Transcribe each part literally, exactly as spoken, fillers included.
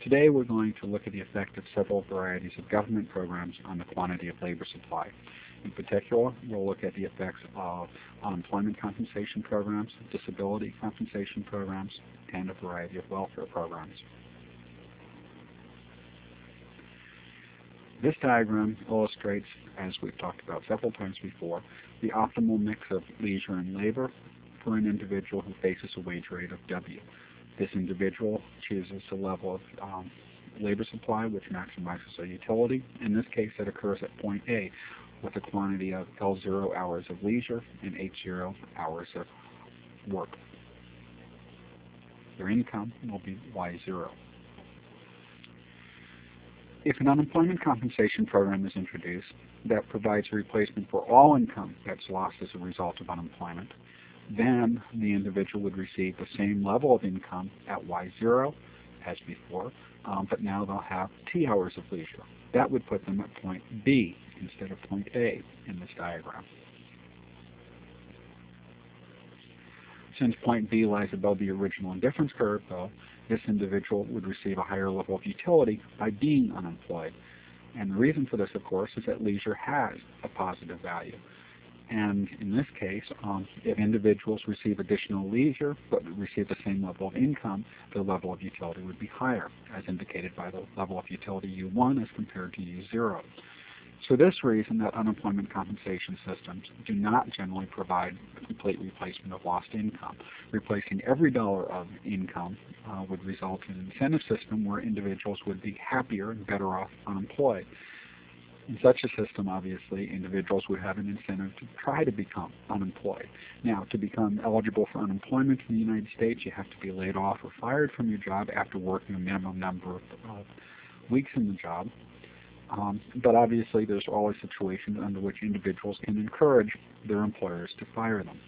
Today we're going to look at the effect of several varieties of government programs on the quantity of labor supply. In particular, we'll look at the effects of unemployment compensation programs, disability compensation programs, and a variety of welfare programs. This diagram illustrates, as we've talked about several times before, the optimal mix of leisure and labor for an individual who faces a wage rate of W. This individual chooses a level of um, labor supply which maximizes their utility. In this case, that occurs at point A with a quantity of L zero hours of leisure and H zero hours of work. Their income will be Y zero. If an unemployment compensation program is introduced that provides a replacement for all income that's lost as a result of unemployment, then the individual would receive the same level of income at Y zero as before, um, but now they'll have T hours of leisure. That would put them at point B instead of point A in this diagram. Since point B lies above the original indifference curve, though, this individual would receive a higher level of utility by being unemployed. And the reason for this, of course, is that leisure has a positive value. And in this case, um, if individuals receive additional leisure but receive the same level of income, their level of utility would be higher, as indicated by the level of utility U one as compared to U zero. For this reason, that unemployment compensation systems do not generally provide a complete replacement of lost income. Replacing every dollar of income uh, would result in an incentive system where individuals would be happier and better off unemployed. In such a system, obviously, individuals would have an incentive to try to become unemployed. Now, to become eligible for unemployment in the United States, you have to be laid off or fired from your job after working a minimum number of uh, weeks in the job. Um, but obviously, there's always situations under which individuals can encourage their employers to fire them.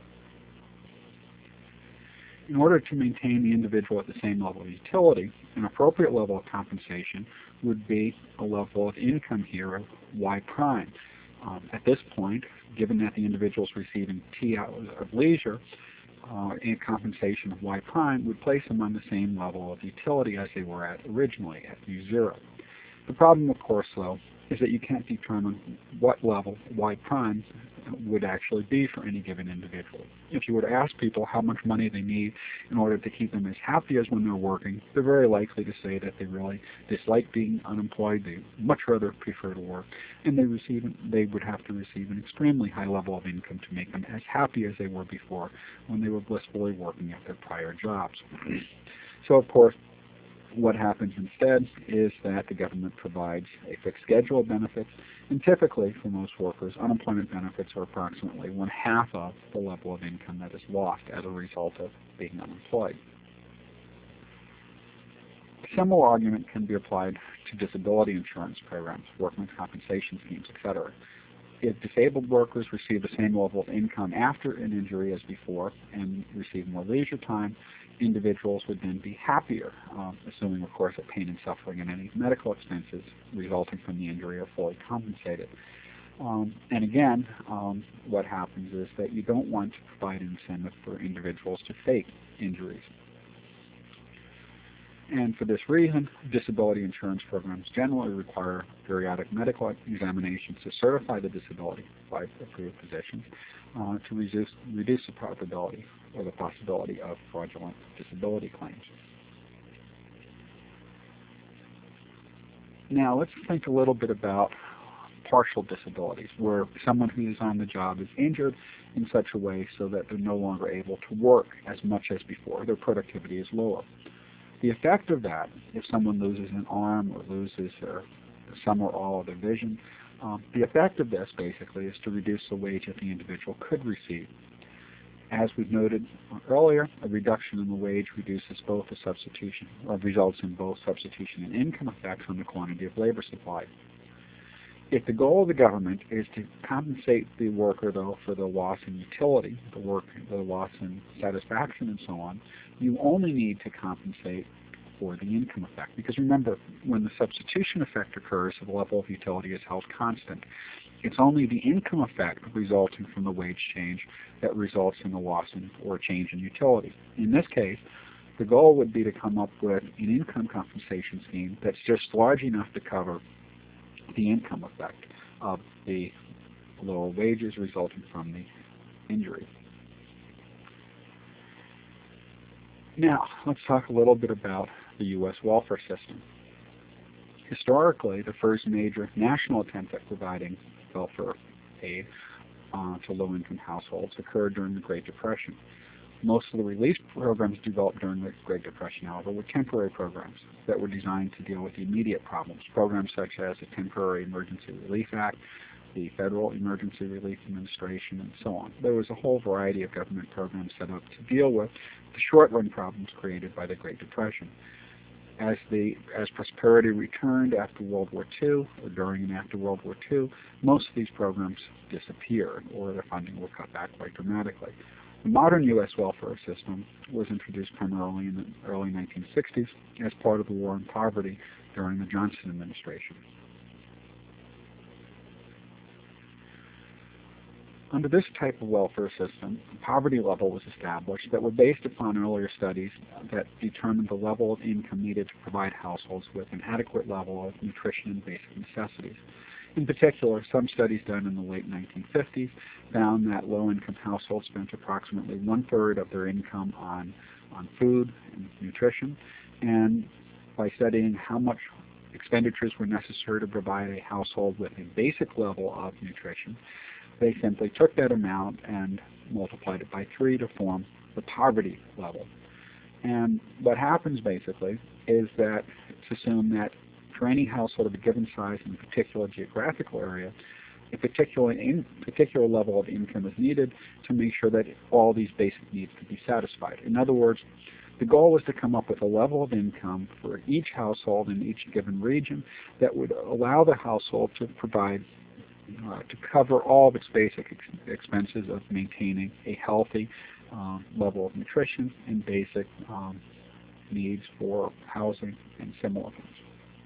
In order to maintain the individual at the same level of utility, an appropriate level of compensation would be a level of income here of Y prime. Um, at this point, given that the individual is receiving T hours of leisure, uh, and compensation of Y prime would place them on the same level of utility as they were at originally, at U zero. The problem, of course, though, is that you can't determine what level Y prime would actually be for any given individual. If you were to ask people how much money they need in order to keep them as happy as when they're working, they're very likely to say that they really dislike being unemployed, they much rather prefer to work, and they receive they would have to receive an extremely high level of income to make them as happy as they were before when they were blissfully working at their prior jobs. So, of course, what happens instead is that the government provides a fixed schedule of benefits, and typically for most workers, unemployment benefits are approximately one half of the level of income that is lost as a result of being unemployed. A similar argument can be applied to disability insurance programs, workmen's compensation schemes, et cetera. If disabled workers receive the same level of income after an injury as before and receive more leisure time, individuals would then be happier, um, assuming, of course, that pain and suffering and any medical expenses resulting from the injury are fully compensated. Um, and again, um, what happens is that you don't want to provide an incentive for individuals to fake injuries. And for this reason, disability insurance programs generally require periodic medical examinations to certify the disability by approved physicians uh, to reduce, reduce the probability or the possibility of fraudulent disability claims. Now, let's think a little bit about partial disabilities, where someone who is on the job is injured in such a way so that they're no longer able to work as much as before. Their productivity is lower. The effect of that, if someone loses an arm or loses their, some or all of their vision, um, the effect of this basically is to reduce the wage that the individual could receive. As we've noted earlier, a reduction in the wage reduces both the substitution, or results in both substitution and income effects on the quantity of labor supply. If the goal of the government is to compensate the worker, though, for the loss in utility, the work, the loss in satisfaction, and so on, you only need to compensate for the income effect. Because remember, when the substitution effect occurs, the level of utility is held constant. It's only the income effect resulting from the wage change that results in the loss in, or change in utility. In this case, The goal would be to come up with an income compensation scheme that's just large enough to cover the income effect of the lower wages resulting from the injury. Now, let's talk a little bit about the U S welfare system. Historically, the first major national attempt at providing welfare aid uh, to low-income households occurred during the Great Depression. Most of the relief programs developed during the Great Depression, however, were temporary programs that were designed to deal with the immediate problems. Programs such as the Temporary Emergency Relief Act, the Federal Emergency Relief Administration, and so on. There was a whole variety of government programs set up to deal with the short-run problems created by the Great Depression. As the as prosperity returned after World War Two, or during and after World War Two, most of these programs disappeared, or their funding was cut back quite dramatically. The modern U S welfare system was introduced primarily in the early nineteen sixties as part of the war on poverty during the Johnson administration. Under this type of welfare system, a poverty level was established that were based upon earlier studies that determined the level of income needed to provide households with an adequate level of nutrition and basic necessities. In particular, some studies done in the late nineteen fifties found that low-income households spent approximately one-third of their income on, on food and nutrition, and by studying how much expenditures were necessary to provide a household with a basic level of nutrition, they simply took that amount and multiplied it by three to form the poverty level. And what happens basically is that it's assumed that for any household of a given size in a particular geographical area, a particular, in, particular level of income is needed to make sure that all these basic needs can be satisfied. In other words, the goal was to come up with a level of income for each household in each given region that would allow the household to provide Uh, to cover all of its basic ex expenses of maintaining a healthy uh, level of nutrition and basic um, needs for housing and similar things.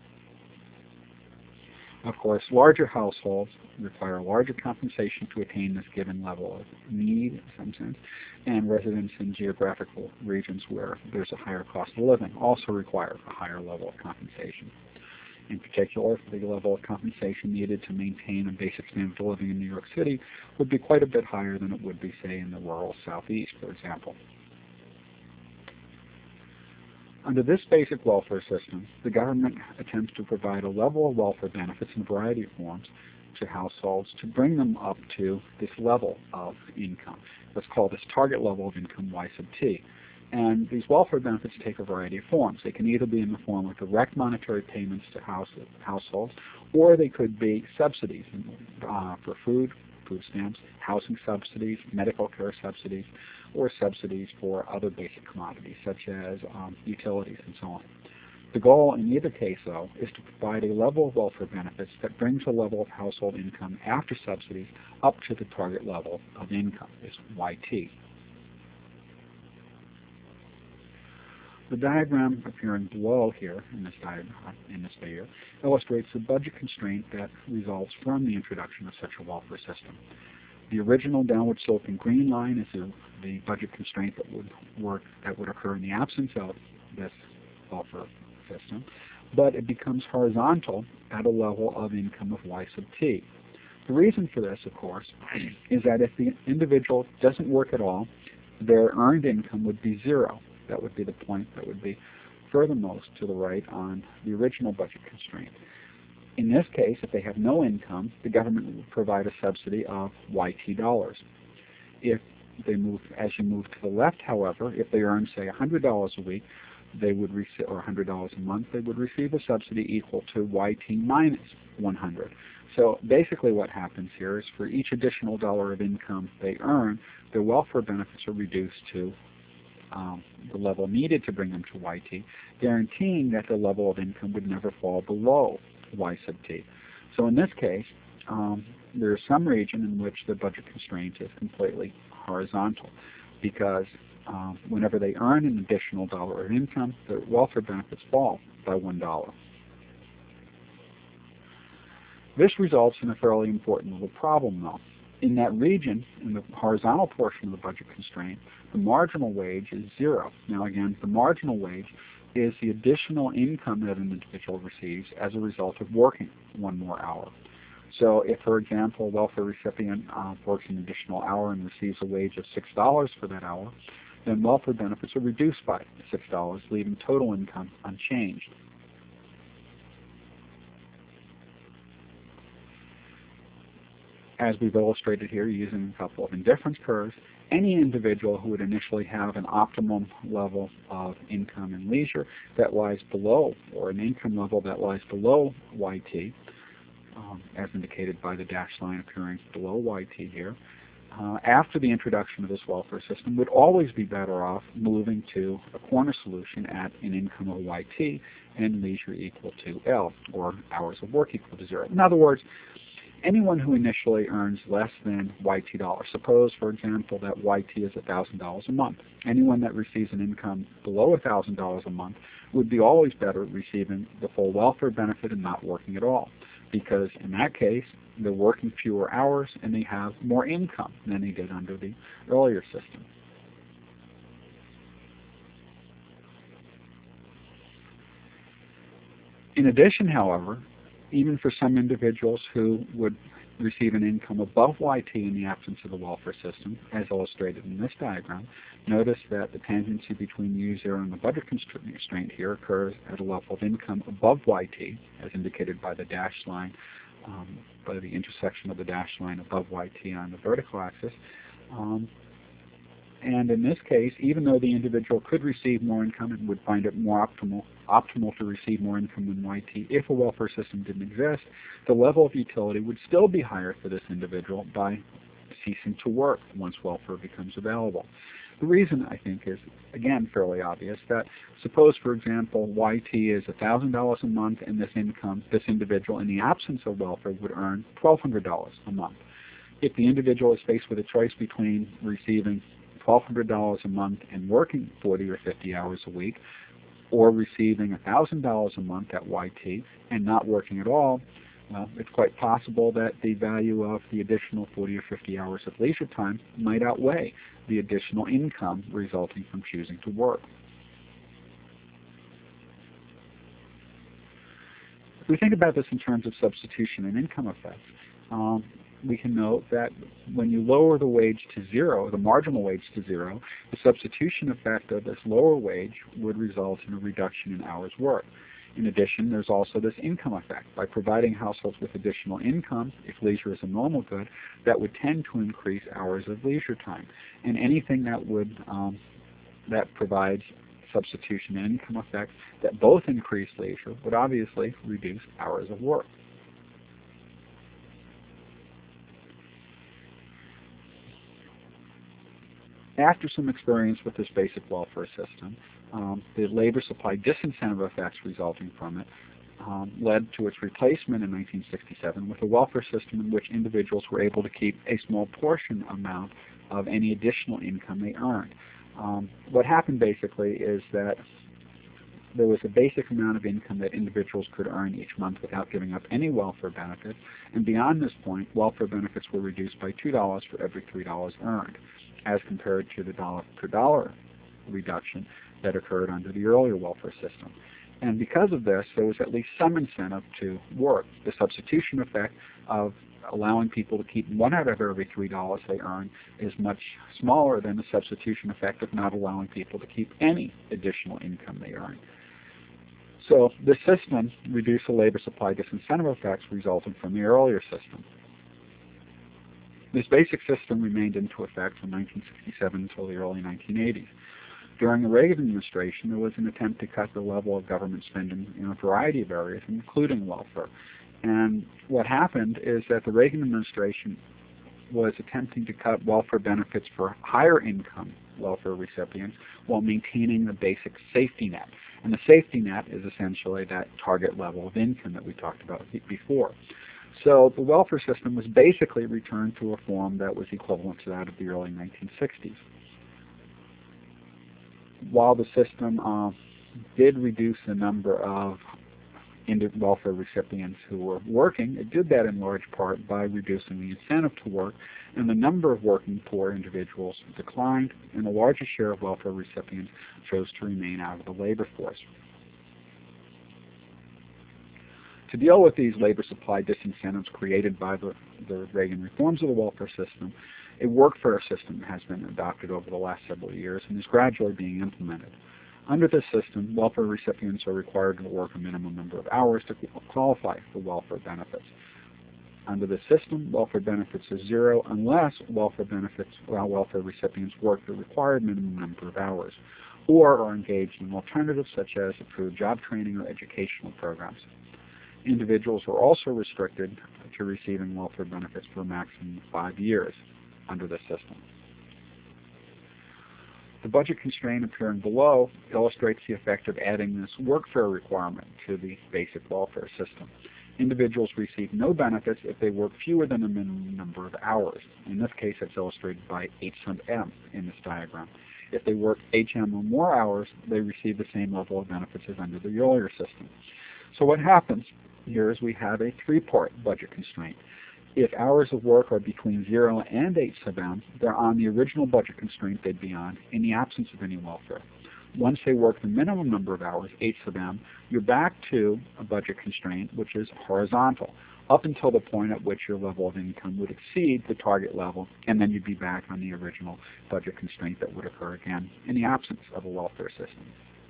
Of course, larger households require larger compensation to attain this given level of need, in some sense, and residents in geographical regions where there's a higher cost of living also require a higher level of compensation. In particular, the level of compensation needed to maintain a basic standard of living in New York City would be quite a bit higher than it would be, say, in the rural Southeast, for example. Under this basic welfare system, the government attempts to provide a level of welfare benefits in a variety of forms to households to bring them up to this level of income. Let's call this target level of income Y sub T. And these welfare benefits take a variety of forms. They can either be in the form of direct monetary payments to house, households, or they could be subsidies uh, for food, food stamps, housing subsidies, medical care subsidies, or subsidies for other basic commodities such as um, utilities and so on. The goal in either case, though, is to provide a level of welfare benefits that brings the level of household income after subsidies up to the target level of income, is Y T. The diagram appearing below here in this diagram, in this figure, illustrates the budget constraint that results from the introduction of such a welfare system. The original downward sloping green line is the, the budget constraint that would work that would occur in the absence of this welfare system, but it becomes horizontal at a level of income of Y sub T. The reason for this, of course, is that if the individual doesn't work at all, their earned income would be zero. That would be the point that would be furthermost to the right on the original budget constraint. In this case, if they have no income, the government would provide a subsidy of Y T dollars. If they move, as you move to the left, however, if they earn, say, one hundred dollars a week, they would receive, or one hundred dollars a month, they would receive a subsidy equal to Y T minus one hundred. So basically what happens here is for each additional dollar of income they earn, their welfare benefits are reduced to Um, the level needed to bring them to Y T, guaranteeing that the level of income would never fall below Y sub T. So in this case, um, there is some region in which the budget constraint is completely horizontal, because um, whenever they earn an additional dollar of income, the welfare benefits fall by one dollar. This results in a fairly important little problem, though. in that region, in the horizontal portion of the budget constraint, the marginal wage is zero. Now again, the marginal wage is the additional income that an individual receives as a result of working one more hour. So if, for example, a welfare recipient uh, works an additional hour and receives a wage of six dollars for that hour, then welfare benefits are reduced by six dollars, leaving total income unchanged. As we've illustrated here using a couple of indifference curves, any individual who would initially have an optimum level of income and leisure that lies below, or an income level that lies below Y T, um, as indicated by the dashed line appearing below Y T here, uh, after the introduction of this welfare system would always be better off moving to a corner solution at an income of Y T and leisure equal to L, or hours of work equal to zero. In other words, anyone who initially earns less than Y T dollars, suppose, for example, that Y T is one thousand dollars a month. Anyone that receives an income below one thousand dollars a month would be always better receiving the full welfare benefit and not working at all, because in that case, they're working fewer hours and they have more income than they did under the earlier system. In addition, however, even for some individuals who would receive an income above Y T in the absence of the welfare system, as illustrated in this diagram, notice that the tangency between U zero and the budget constraint here occurs at a level of income above Y T, as indicated by the dashed line, um, by the intersection of the dashed line above Y T on the vertical axis. Um, And in this case, even though the individual could receive more income and would find it more optimal, optimal to receive more income than Y T if a welfare system didn't exist, the level of utility would still be higher for this individual by ceasing to work once welfare becomes available. The reason, I think, is, again, fairly obvious, that suppose, for example, Y T is one thousand dollars a month and this income, this individual, in the absence of welfare, would earn twelve hundred dollars a month. If the individual is faced with a choice between receiving twelve hundred dollars a month and working forty or fifty hours a week, or receiving one thousand dollars a month at Y T and not working at all, well, it's quite possible that the value of the additional forty or fifty hours of leisure time might outweigh the additional income resulting from choosing to work. If we think about this in terms of substitution and income effects, um, we can note that when you lower the wage to zero, the marginal wage to zero, the substitution effect of this lower wage would result in a reduction in hours worked. In addition, there's also this income effect. By providing households with additional income, if leisure is a normal good, that would tend to increase hours of leisure time. And anything that would um, that provides substitution and income effects that both increase leisure would obviously reduce hours of work. After some experience with this basic welfare system, um, the labor supply disincentive effects resulting from it um, led to its replacement in nineteen sixty-seven with a welfare system in which individuals were able to keep a small portion amount of any additional income they earned. Um, what happened basically is that there was a basic amount of income that individuals could earn each month without giving up any welfare benefits, and beyond this point, welfare benefits were reduced by two dollars for every three dollars earned, as compared to the dollar per dollar reduction that occurred under the earlier welfare system. And because of this, there was at least some incentive to work. The substitution effect of allowing people to keep one out of every three dollars they earn is much smaller than the substitution effect of not allowing people to keep any additional income they earn. So this system reduced the labor supply disincentive effects resulting from the earlier system. This basic system remained into effect from nineteen sixty-seven until the early nineteen eighties. During the Reagan administration, there was an attempt to cut the level of government spending in a variety of areas, including welfare. And what happened is that the Reagan administration was attempting to cut welfare benefits for higher income welfare recipients while maintaining the basic safety net. And the safety net is essentially that target level of income that we talked about before. So the welfare system was basically returned to a form that was equivalent to that of the early nineteen sixties. While the system uh, did reduce the number of into welfare recipients who were working. It did that in large part by reducing the incentive to work, and the number of working poor individuals declined, and a larger share of welfare recipients chose to remain out of the labor force. To deal with these labor supply disincentives created by the, the Reagan reforms of the welfare system, a workfare system has been adopted over the last several years and is gradually being implemented. Under this system, welfare recipients are required to work a minimum number of hours to qualify for welfare benefits. Under the system, welfare benefits are zero unless welfare benefits, well, welfare recipients work the required minimum number of hours, or are engaged in alternatives such as approved job training or educational programs. Individuals are also restricted to receiving welfare benefits for a maximum of five years under the system. The budget constraint appearing below illustrates the effect of adding this workfare requirement to the basic welfare system. Individuals receive no benefits if they work fewer than a minimum number of hours. In this case, it's illustrated by H sub m in this diagram. If they work H M or more hours, they receive the same level of benefits as under the earlier system. So what happens here is we have a three-part budget constraint. If hours of work are between zero and H sub m, they're on the original budget constraint they'd be on in the absence of any welfare. Once they work the minimum number of hours, H sub m, you're back to a budget constraint which is horizontal, up until the point at which your level of income would exceed the target level, and then you'd be back on the original budget constraint that would occur again in the absence of a welfare system.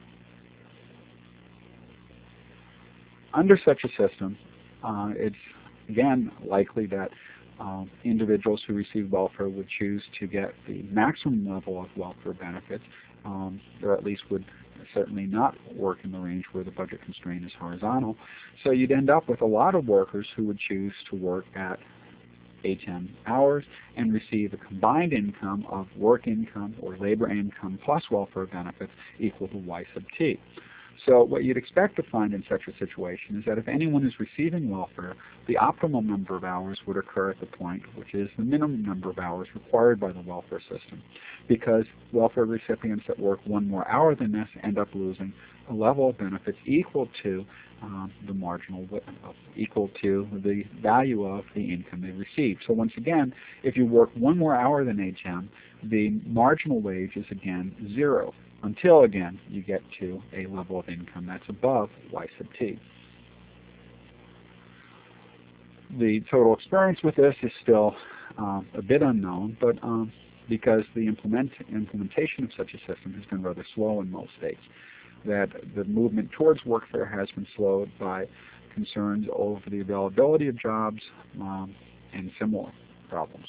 Under such a system, uh, it's again likely that um, individuals who receive welfare would choose to get the maximum level of welfare benefits, um, or at least would certainly not work in the range where the budget constraint is horizontal. So you'd end up with a lot of workers who would choose to work at H M hours and receive a combined income of work income or labor income plus welfare benefits equal to Y sub T. So what you'd expect to find in such a situation is that if anyone is receiving welfare, the optimal number of hours would occur at the point which is the minimum number of hours required by the welfare system, because welfare recipients that work one more hour than this end up losing a level of benefits equal to um, the marginal, equal to the value of the income they receive. So once again, if you work one more hour than H M, the marginal wage is again zero, until again you get to a level of income that's above Y sub T. The total experience with this is still um, a bit unknown, but um, because the implement implementation of such a system has been rather slow in most states, that the movement towards workfare has been slowed by concerns over the availability of jobs um, and similar problems.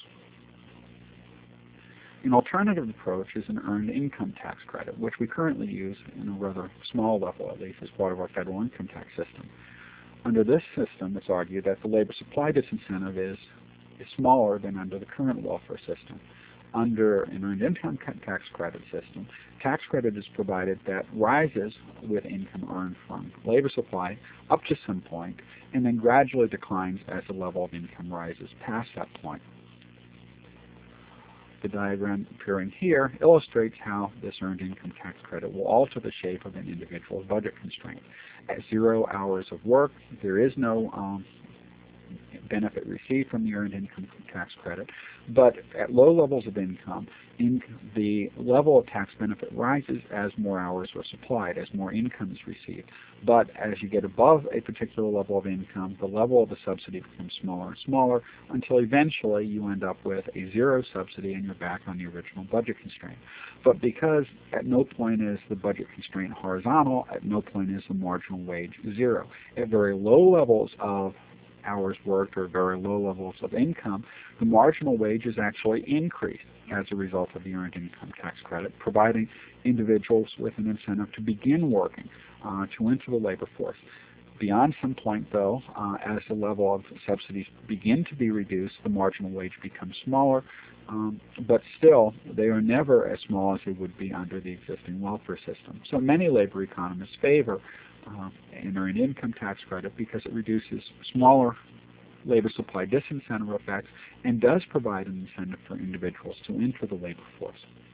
An alternative approach is an earned income tax credit, which we currently use in a rather small level, at least, as part of our federal income tax system. Under this system, it's argued that the labor supply disincentive is, is smaller than under the current welfare system. Under an earned income tax credit system, tax credit is provided that rises with income earned from labor supply up to some point, and then gradually declines as the level of income rises past that point. The diagram appearing here illustrates how this earned income tax credit will alter the shape of an individual's budget constraint. At zero hours of work, there is no um, benefit received from the earned income tax credit, but at low levels of income, in the level of tax benefit rises as more hours are supplied, as more income is received. But as you get above a particular level of income, the level of the subsidy becomes smaller and smaller until eventually you end up with a zero subsidy and you're back on the original budget constraint. But because at no point is the budget constraint horizontal, at no point is the marginal wage zero. At very low levels of hours worked or very low levels of income, the marginal wage is actually increased as a result of the earned income tax credit, providing individuals with an incentive to begin working, uh, to enter the labor force. Beyond some point, though, uh, as the level of subsidies begin to be reduced, the marginal wage becomes smaller, um, but still, they are never as small as they would be under the existing welfare system. So many labor economists favor uh, an earned income tax credit because it reduces smaller labor supply disincentive effects and does provide an incentive for individuals to enter the labor force.